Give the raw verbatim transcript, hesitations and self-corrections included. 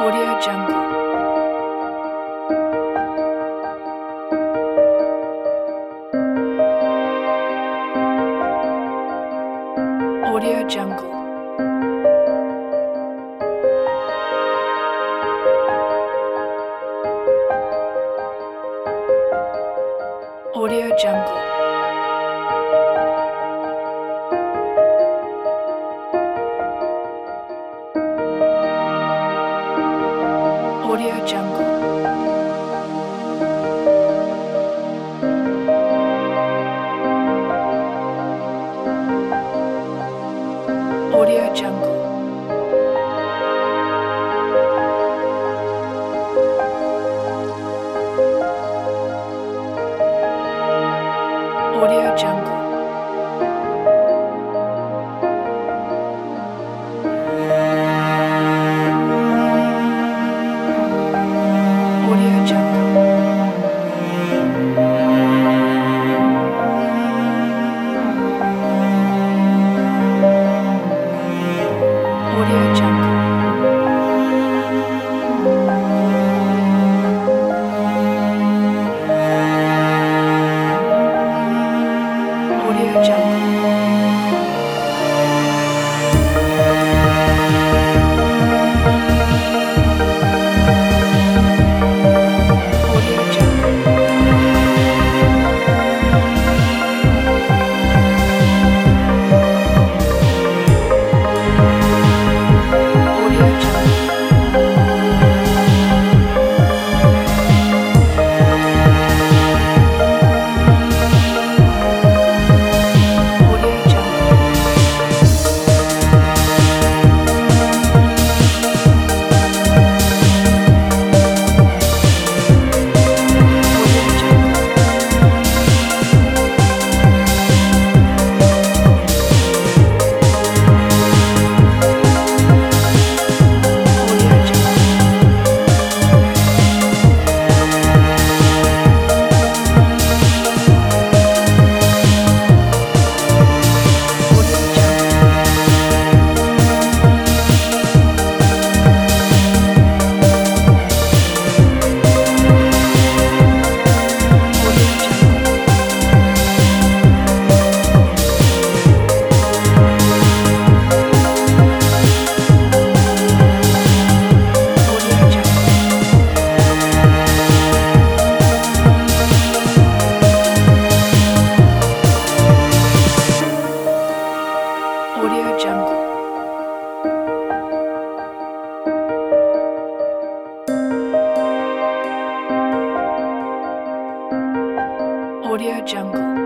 Audio Jungle. Audio Jungle. Audio Jungle. Audio Jungle. Audio Jungle. Audio Jungle. Audio Jungle. Audio Jungle. Audio Jungle. Audio Jungle. Audio Jungle. Audio Jungle. Audio Jungle. Audio Jungle. Audio Jungle. Audio Jungle. Audio Jungle. Audio Jungle. Audio Jungle.